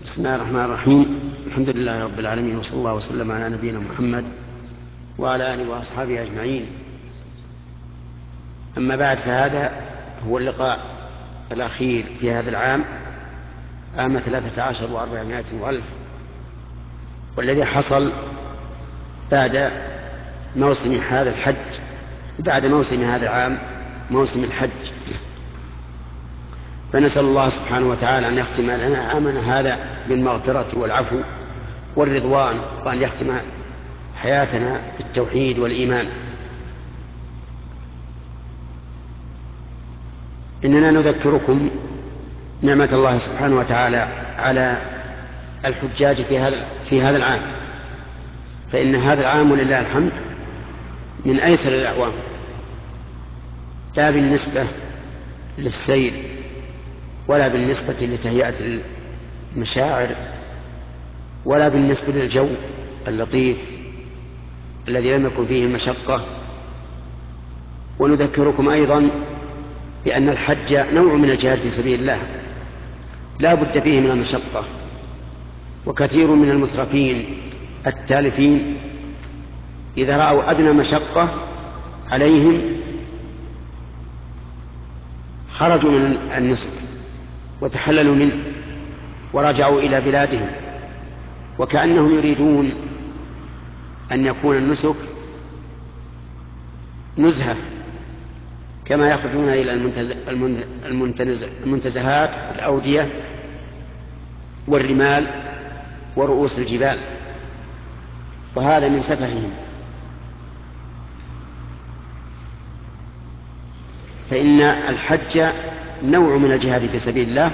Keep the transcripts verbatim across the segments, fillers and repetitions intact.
بسم الله الرحمن الرحيم. الحمد لله رب العالمين، وصلى الله وسلم على نبينا محمد وعلى آله وأصحابه أجمعين. أما بعد، فهذا هو اللقاء الأخير في هذا العام، عام ثلاثة عشر وأربعمائة وألف، والذي حصل بعد موسم هذا الحج، بعد موسم هذا العام، موسم الحج. فنسأل الله سبحانه وتعالى أن يختم لنا عامنا هذا بالمغفرة والعفو والرضوان، وأن يختم حياتنا بالتوحيد والإيمان. إننا نذكركم نعمة الله سبحانه وتعالى على الحجاج في هذا في هذا العام، فإن هذا العام ولله الحمد من أيسر الأعوام، لا بالنسبة للسير ولا بالنسبة لتهيئة المشاعر ولا بالنسبة للجو اللطيف الذي لم يكن فيه المشقة. ونذكركم أيضا بأن الحج نوع من الجهاد في سبيل الله، لا بد فيه من المشقة. وكثير من المترفين التالفين إذا رأوا أدنى مشقة عليهم خرجوا من النسك وتحللوا منه ورجعوا إلى بلادهم، وكأنهم يريدون أن يكون النسك نزهة، كما يخرجون إلى المنتزهات الأودية والرمال ورؤوس الجبال، وهذا من سفههم. فإن الحج نوع من الجهاد في سبيل الله،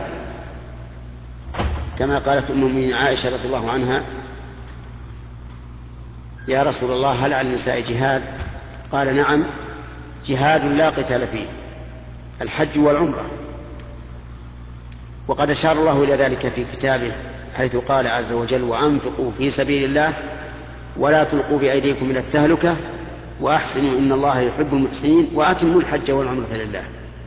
كما قالت أم المؤمنين عائشة رضي الله عنها: يا رسول الله، هل على النساء جهاد؟ قال: نعم، جهاد لا قتال فيه، الحج والعمرة. وقد أشار الله إلى ذلك في كتابه، حيث قال عز وجل: وأنفقوا في سبيل الله ولا تلقوا بأيديكم إلى التهلكة وأحسنوا إن الله يحب المحسنين وأتموا الحج والعمرة لله.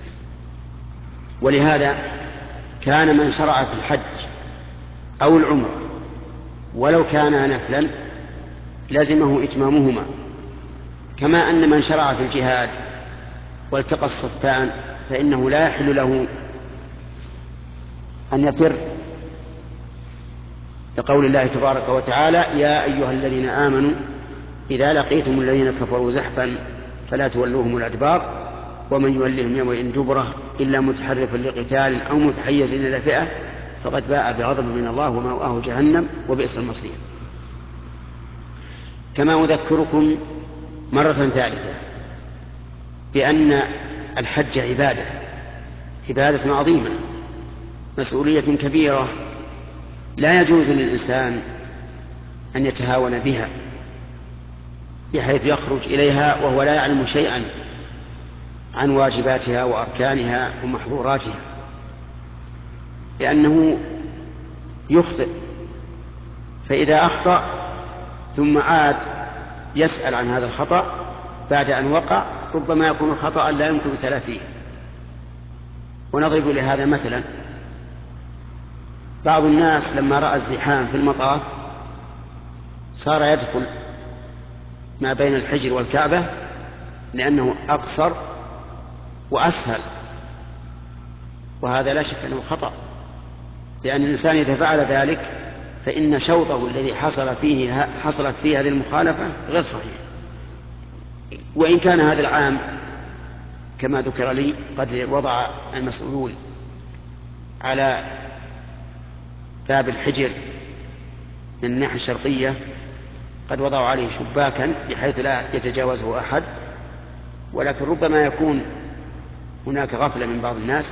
ولهذا كان من شرع في الحج أو العمرة ولو كان نفلا لازمه إتمامهما، كما أن من شرع في الجهاد والتقى الصفان فإنه لا يحل له أن يفر، لقول الله تبارك وتعالى: يا أيها الذين آمنوا إذا لقيتم الذين كفروا زحفا فلا تولوهم الأدبار ومن يولهم يومئذ دبره إلا متحرفا لقتال أو متحيزا إلى فئة فقد باء بغضب من الله ومأواه جهنم وبئس المصير. كما أذكركم مرة ثالثة بأن الحج عبادة عبادة عظيمة، مسؤولية كبيرة، لا يجوز للإنسان أن يتهاون بها بحيث يخرج إليها وهو لا يعلم شيئا عن واجباتها وأركانها ومحظوراتها، لأنه يخطئ. فإذا أخطأ ثم عاد يسأل عن هذا الخطأ بعد أن وقع، ربما يكون خطأ لا يمكن تلافيه. ونضرب لهذا مثلا: بعض الناس لما رأى الزحام في المطاف صار يدخل ما بين الحجر والكعبة لأنه أقصر وأسهل، وهذا لا شك أنه خطأ، لأن الإنسان إذا فعل ذلك فإن شوطه الذي حصل فيه حصلت فيه هذه المخالفة غير صحيح. وإن كان هذا العام كما ذكر لي قد وضع المسؤولون على باب الحجر من الناحية الشرقية قد وضعوا عليه شباكا بحيث لا يتجاوزه أحد، ولكن ربما يكون هناك غفلة من بعض الناس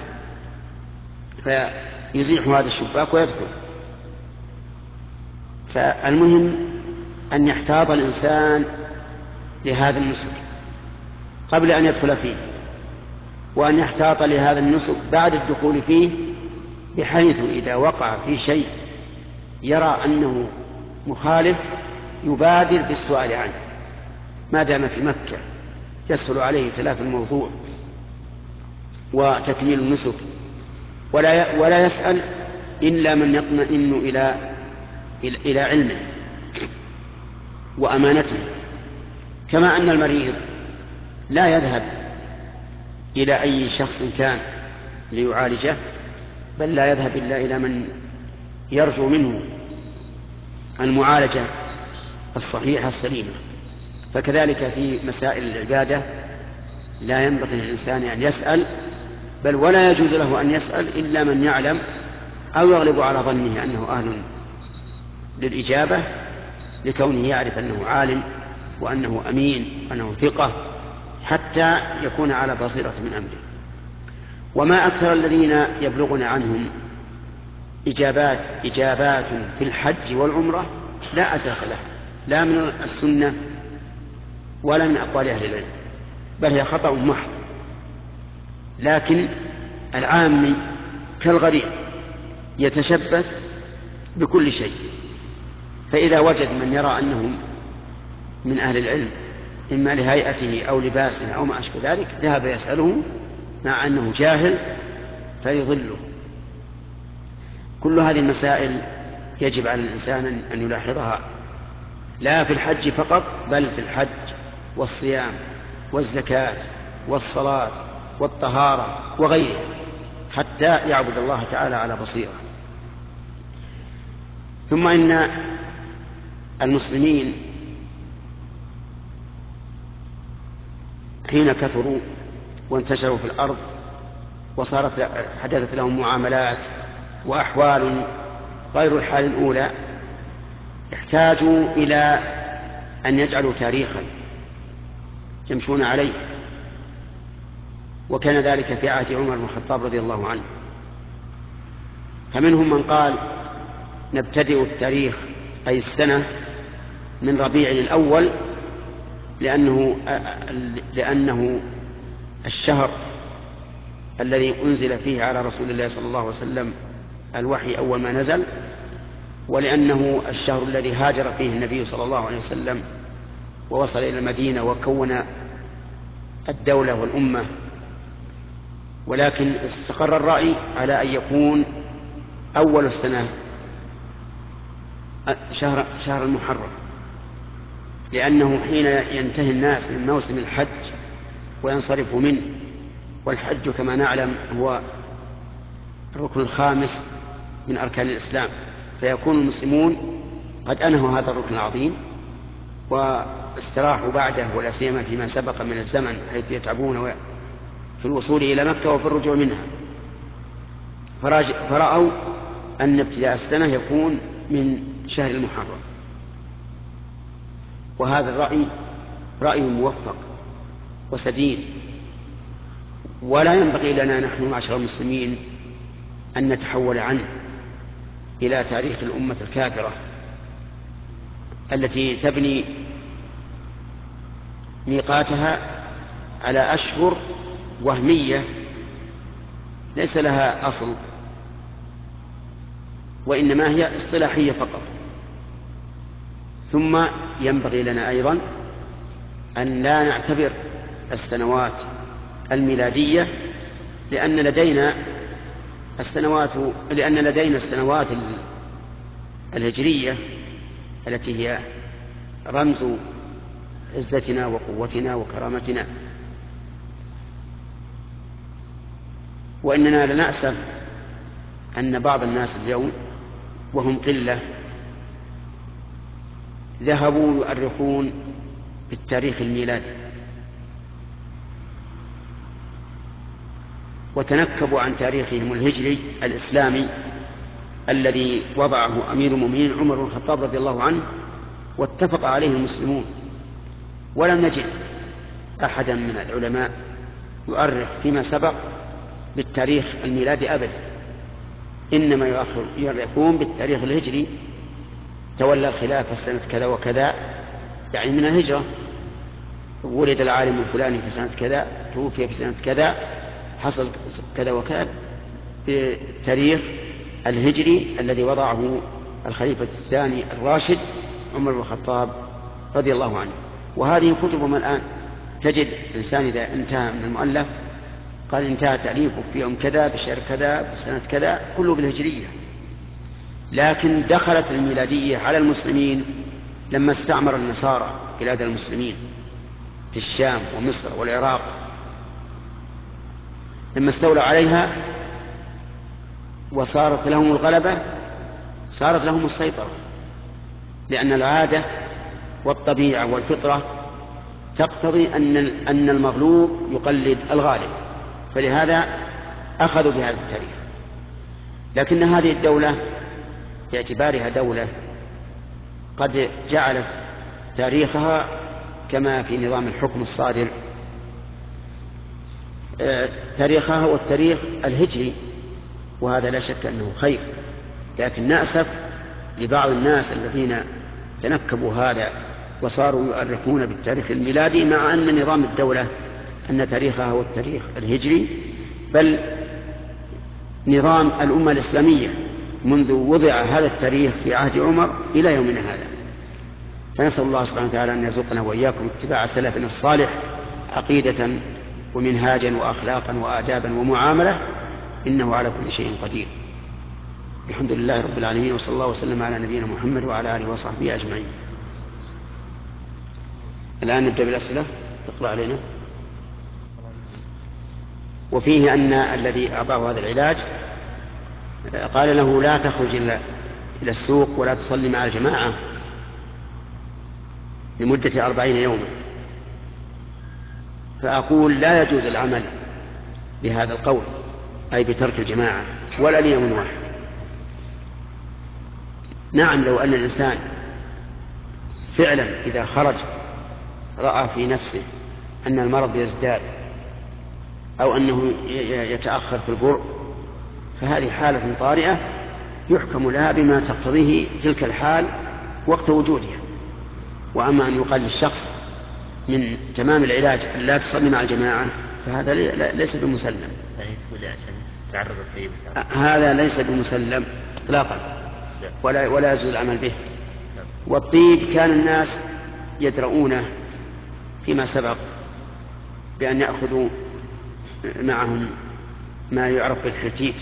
فيزيح هذا الشباك ويدخل. فالمهم أن يحتاط الإنسان لهذا النسك قبل أن يدخل فيه، وأن يحتاط لهذا النسك بعد الدخول فيه، بحيث إذا وقع في شيء يرى أنه مخالف يبادر بالسؤال عنه، ما دام في مكة يسهل عليه تلاف الموضوع وتكميل النسك، ولا ولا يسأل إلا من يطمئن إلى إلى علمه وأمانته، كما أن المريض لا يذهب إلى أي شخص كان ليعالجه، بل لا يذهب إلا إلى من يرجو منه المعالجة الصحيحة السليمة. فكذلك في مسائل العبادة لا ينبغي للإنسان أن يسأل، بل ولا يجوز له أن يسأل إلا من يعلم أو يغلب على ظنه أنه أهل للإجابة، لكونه يعرف أنه عالم وأنه أمين وأنه ثقة، حتى يكون على بصيرة من أمره. وما أكثر الذين يبلغون عنهم إجابات إجابات في الحج والعمرة لا أساس لها، لا من السنة ولا من أقوال أهل العلم، بل هي خطأ محض. لكن العامي كالغريق يتشبث بكل شيء، فإذا وجد من يرى أنهم من أهل العلم إما لهيئته أو لباسه أو ما أشبه ذلك ذهب يسأله مع أنه جاهل فيضله. كل هذه المسائل يجب على الإنسان أن يلاحظها، لا في الحج فقط، بل في الحج والصيام والزكاة والصلاة والطهارة وغيرها، حتى يعبد الله تعالى على بصيرة. ثم إن المسلمين حين كثروا وانتشروا في الأرض وصارت حدثت لهم معاملات وأحوال غير الحال الأولى، احتاجوا إلى أن يجعلوا تاريخا يمشون عليه، وكان ذلك في عهد عمر بن الخطاب رضي الله عنه. فمنهم من قال نبتدئ التاريخ أي السنة من ربيع الأول، لأنه, لأنه الشهر الذي أنزل فيه على رسول الله صلى الله عليه وسلم الوحي أول ما نزل، ولأنه الشهر الذي هاجر فيه النبي صلى الله عليه وسلم ووصل إلى المدينة وكون الدولة والأمة. ولكن استقر الرأي على أن يكون أول السنة شهر, شهر المحرم، لأنه حين ينتهي الناس من موسم الحج وينصرفوا منه، والحج كما نعلم هو الركن الخامس من أركان الإسلام، فيكون المسلمون قد أنهوا هذا الركن العظيم واستراحوا بعده، ولا سيما فيما سبق من الزمن حيث يتعبون في الوصول إلى مكة وفي الرجوع منها، فرأوا أن ابتداء السنة يكون من شهر المحرم. وهذا الرأي رأي موفق وسديد، ولا ينبغي لنا نحن معشر المسلمين أن نتحول عنه إلى تاريخ الأمة الكافرة التي تبني ميقاتها على أشهر وهمية ليس لها أصل، وإنما هي اصطلاحية فقط. ثم ينبغي لنا أيضا أن لا نعتبر السنوات الميلادية، لأن لدينا السنوات لأن لدينا السنوات الهجرية التي هي رمز عزتنا وقوتنا وكرامتنا. وإننا لنأسف أن بعض الناس اليوم وهم قلة ذهبوا يؤرخون بالتاريخ الميلادي وتنكبوا عن تاريخهم الهجري الإسلامي الذي وضعه أمير المؤمنين عمر بن الخطاب رضي الله عنه واتفق عليه المسلمون. ولم نجد أحدا من العلماء يؤرخ فيما سبق بالتاريخ الميلادي أبدا، إنما يؤرخون بالتاريخ الهجري. تولى الخلافة سنة كذا وكذا، يعني من الهجرة، ولد العالم الفلاني في سنة كذا، توفي في سنة كذا، حصل كذا وكذا، بالتاريخ الهجري الذي وضعه الخليفة الثاني الراشد عمر بن الخطاب رضي الله عنه. وهذه كتبهم الآن تجد إنسان إذا انتهى من المؤلف قال انتهى تأليفه في يوم كذا بشهر كذا بسنة كذا، كله بالهجرية، لكن دخلت الميلادية على المسلمين لما استعمر النصارى بلاد المسلمين في الشام ومصر والعراق. لما استولوا عليها وصارت لهم الغلبة صارت لهم السيطرة، لأن العادة والطبيعة والفطرة تقتضي أن أن المغلوب يقلد الغالب، فلهذا أخذوا بهذا التاريخ. لكن هذه الدولة باعتبارها دولة قد جعلت تاريخها كما في نظام الحكم الصادر، تاريخها هو التاريخ الهجري، وهذا لا شك أنه خير. لكن نأسف لبعض الناس الذين تنكبوا هذا وصاروا يؤرخون بالتاريخ الميلادي، مع أن نظام الدولة أن تاريخها هو التاريخ الهجري، بل نظام الأمة الإسلامية منذ وضع هذا التاريخ في عهد عمر إلى يومنا هذا. فنسأل الله سبحانه وتعالى أن يرزقنا وإياكم اتباع سلفنا الصالح عقيدة ومنهاجا وأخلاقا وآدابا ومعاملة، إنه على كل شيء قدير. الحمد لله رب العالمين، وصلى الله وسلم على نبينا محمد وعلى آله وصحبه أجمعين. الآن نبدأ بالأسئلة. تقرأ علينا. وفيه أن الذي أعطاه هذا العلاج قال له لا تخرج إلى إلى السوق ولا تصلي مع الجماعة لمدة أربعين يوما، فأقول لا يجوز العمل بهذا القول، أي بترك الجماعة ولا ليوم واحد. نعم، لو أن الإنسان فعلا إذا خرج رأى في نفسه أن المرض يزداد أو أنه يتأخر في البرء، فهذه حالة طارئة يحكم لها بما تقتضيه تلك الحال وقت وجودها. وأما أن يقال للشخص من تمام العلاج لا تصلي مع الجماعة فهذا ليس بمسلم، هذا ليس بمسلم إطلاقا، ولا ولا يجوز العمل به. والطيب كان الناس يدرؤونه فيما سبق بأن يأخذوا معهم ما يعرف بالحجيج،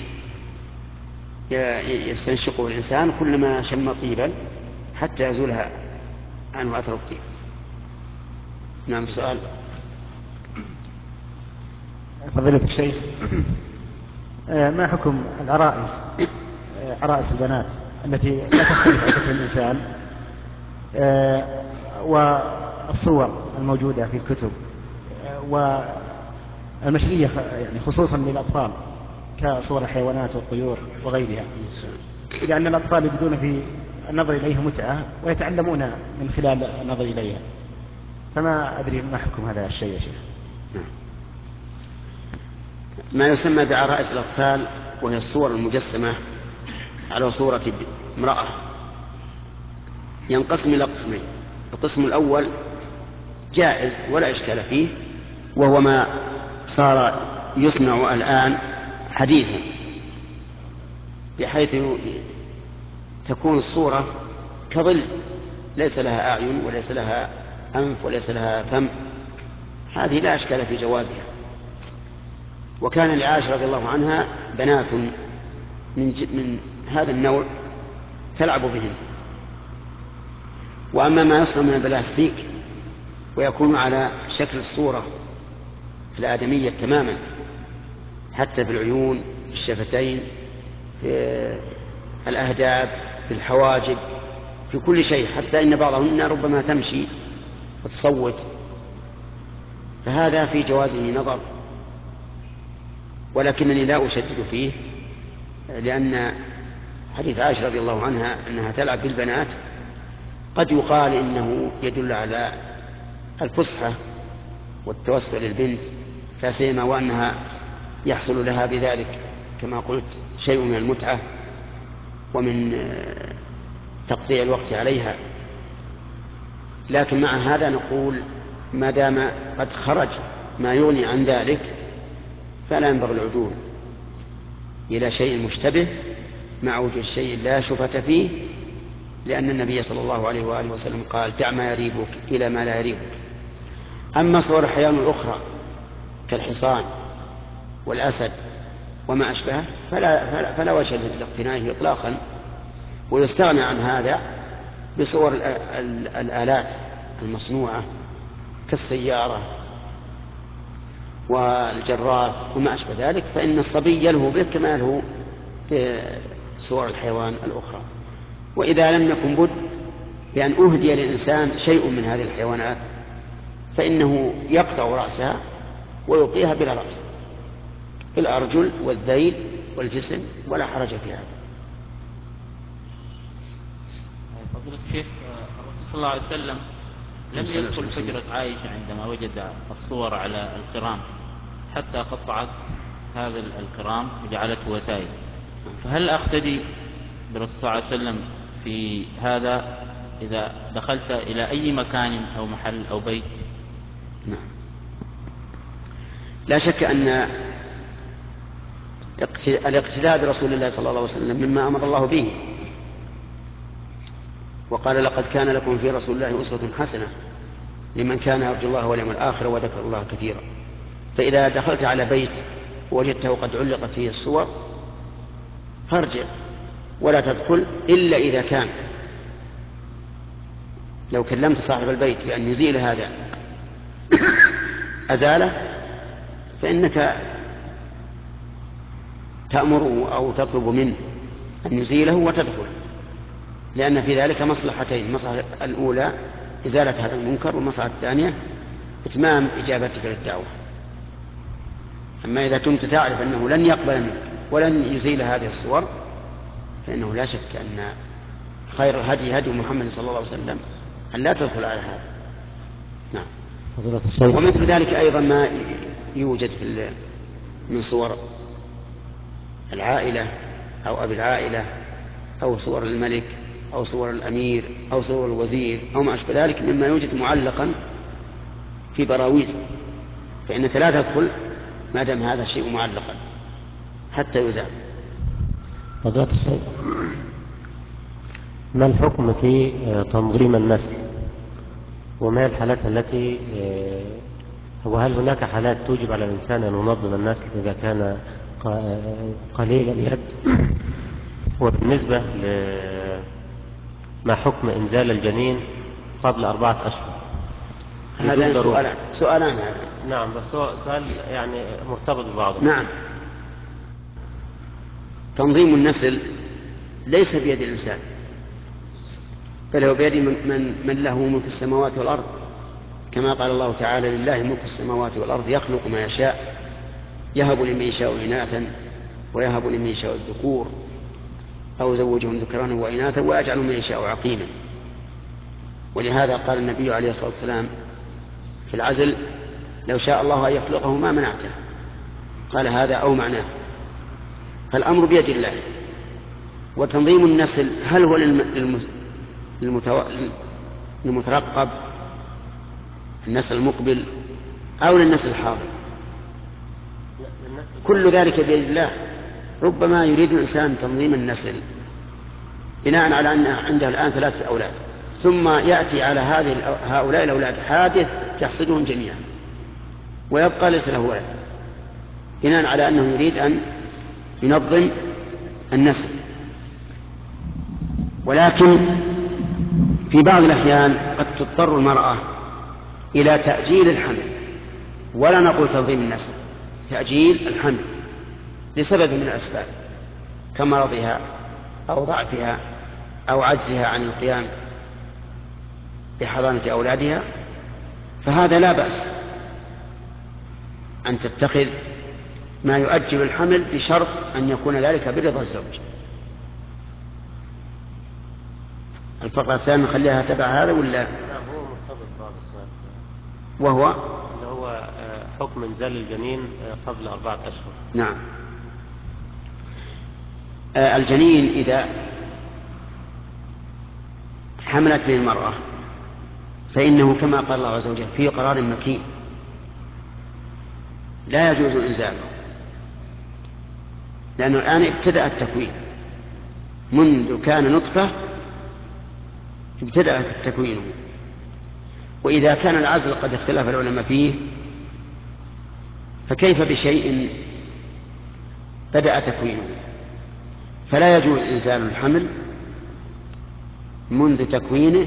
يستنشقه الإنسان كلما شم طيبا حتى يزولها عنه أثر الطيب. نعم، سؤال. فضيلة الشيخ، ما حكم العرائس، عرائس البنات التي لا تختلف عن شكل الإنسان، والصور الموجودة في الكتب والمشرية يعني خصوصا للأطفال كصور الحيوانات والطيور وغيرها، لأن الأطفال يجدون في النظر إليها متعة ويتعلمون من خلال النظر إليها، فما أدري ما حكم هذا الشيء يا شيخ. ما يسمى بعرائس الأطفال وهي الصور المجسمة على صورة امرأة ينقسم إلى قسمين. القسم الأول جائز ولا إشكال فيه، وهو ما صار يصنع الآن حديثا، بحيث تكون الصورة كظل ليس لها أعين وليس لها أنف وليس لها فم، هذه لا إشكال في جوازها. وكان لعائشة رضي الله عنها بنات من, من هذا النوع تلعب بهن. وأما ما يصنع من البلاستيك ويكون على شكل الصورة الآدمية تماما، حتى في العيون، في الشفتين، في الأهداب، في الحواجب، في كل شيء، حتى إن بعضهن ربما تمشي وتصوت، فهذا في جوازه نظر، ولكنني لا أشدد فيه، لأن حديث عائشة رضي الله عنها أنها تلعب بالبنات قد يقال إنه يدل على الفسحة والتوسع للبنت، فسيما وأنها يحصل لها بذلك كما قلت شيء من المتعة ومن تقضيع الوقت عليها. لكن مع هذا نقول ما دام قد خرج ما يغني عن ذلك فلا ينبغي العدول إلى شيء مشتبه مع وجود الشيء لا شبهة فيه، لأن النبي صلى الله عليه وآله وسلم قال دع ما يريبك إلى ما لا يريبك. أما صور الحيوان الأخرى كالحصان والأسد وما أشبهه فلا, فلا, فلا وجه لاقتنائه إطلاقا، ويستغنى عن هذا بصور الآلات المصنوعة كالسيارة والجراف وما أشبه ذلك، فإن الصبي يلهو به كما يلهو بصور الحيوان الأخرى. وإذا لم يكن بد بأن أهدي للإنسان شيء من هذه الحيوانات فإنه يقطع رأسها ويبقيها بلا رأس، الأرجل والذيل والجسم، ولا حرج في هذا. فضيلة الشيخ، الرسول صلى الله عليه وسلم لم يدخل حجرة عائشة عندما وجد الصور على الكرام حتى قطعت هذا الكرام وجعلته وسائل، فهل أقتدي بالرسول صلى الله عليه وسلم في هذا إذا دخلت إلى أي مكان أو محل أو بيت؟ نعم، لا شك أن الاقتداء برسول الله صلى الله عليه وسلم مما أمر الله به، وقال لقد كان لكم في رسول الله أسوة حسنة لمن كان يرجو الله واليوم الآخر وذكر الله كثيرا. فإذا دخلت على بيت وجدته قد علقت فيه الصور فارجع ولا تدخل إلا إذا كان لو كلمت صاحب البيت بأن يزيل هذا أزاله فإنك تأمره أو تطلب منه أن يزيله وتدخل، لأن في ذلك مصلحتين: المصلحة الأولى إزالة هذا المنكر، والمصلحة الثانية إتمام إجابتك للدعوة. أما إذا كنت تعرف أنه لن يقبل منك ولن يزيل هذه الصور فإنه لا شك أن خير الهدي هدي محمد صلى الله عليه وسلم أن لا تدخل على هذا. نعم. ومثل ذلك أيضا ما يوجد في من صور العائلة أو أبي العائلة أو صور الملك أو صور الأمير أو صور الوزير أو ما أشبه ذلك مما يوجد معلقا في براويز، فإنك لا تدخل ما دام هذا الشيء معلقا حتى يزال. فضيلة الشيخ، ما الحكم في تنظيم النسل، وما هي الحالات التي وهل هناك حالات توجب على الإنسان أن ينظم النسل إذا كان قليل اليد؟ وبالنسبة لما حكم إنزال الجنين قبل أربعة أشهر؟ هذا سؤالان سؤالان هذا. نعم، بس سؤال يعني مرتبط ببعضه. نعم. تنظيم النسل ليس بيد الإنسان، بل هو بيد من, من له ملك السماوات والأرض، كما قال الله تعالى: لله ملك السماوات والأرض يخلق ما يشاء يهب لمن يشاء إناثا ويهب لمن يشاء الذكور أو زوجهم ذكرانا وإناثا ويجعل من يشاء عقيما. ولهذا قال النبي عليه الصلاة والسلام في العزل: لو شاء الله أن يخلقه ما منعته. قال هذا أو معناه، فالأمر بيد الله. وتنظيم النسل هل هو للمترقب النسل المقبل أو للنسل الحاضر؟ كل ذلك بيد الله. ربما يريد الإنسان تنظيم النسل بناء على أن عنده الآن ثلاثة أولاد، ثم يأتي على هذه هؤلاء الأولاد حادث يحصدهم جميعا ويبقى ليس له ولد، بناء على أنه يريد أن ينظم النسل. ولكن في بعض الأحيان قد تضطر المرأة إلى تأجيل الحمل، ولا نقول تنظيم النسل، تأجيل الحمل لسبب من الأسباب كمرضها أو ضعفها أو عجزها عن القيام بحضانة أولادها، فهذا لا بأس أن تتخذ ما يؤجل الحمل بشرط أن يكون ذلك برضا الزوج. الفقرة الثانية نخليها تبع هذا ولا؟ لا، هو مرتبط بهذا السؤال، وهو اللي هو حكم إنزال الجنين قبل أربعة أشهر. نعم. الجنين إذا حملت به المرأة فإنه كما قال الله عز وجل في قرار مكين لا يجوز إنزاله، لأنه الآن ابتدأ التكوين، منذ كان نطفة ابتدأ تكوينه. وإذا كان العزل قد اختلف العلماء فيه فكيف بشيء بدأ تكوينه؟ فلا يجوز إنزال الحمل منذ تكوينه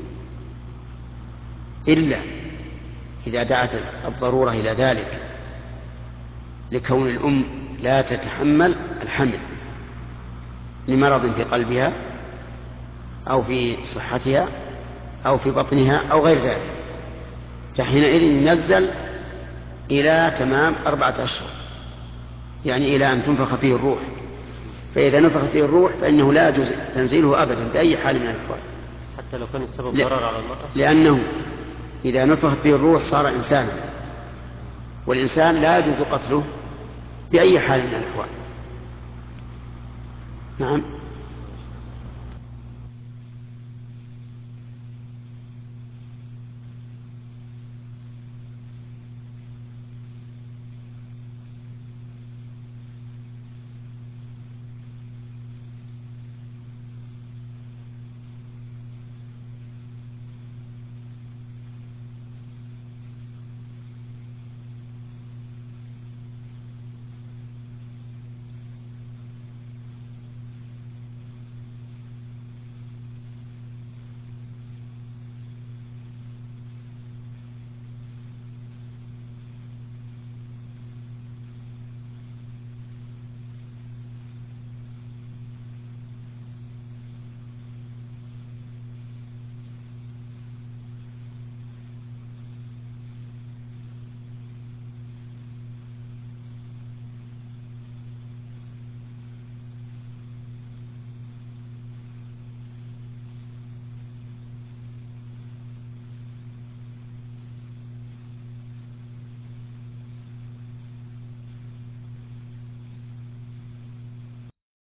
إلا إذا دعت الضرورة إلى ذلك، لكون الأم لا تتحمل الحمل لمرض في قلبها أو في صحتها أو في بطنها أو غير ذلك، فحينئذ ينزل إلى تمام أربعة أشهر، يعني إلى أن تنفخ فيه الروح. فإذا نفخ فيه الروح فإنه لا يجوز تنزيله أبدا بأي حال من الأحوال، حتى لو كان السبب ضرر على المرأة، لأنه إذا نفخت فيه الروح صار إنسانا، والإنسان لا يجوز قتله بأي حال من الأحوال. نعم.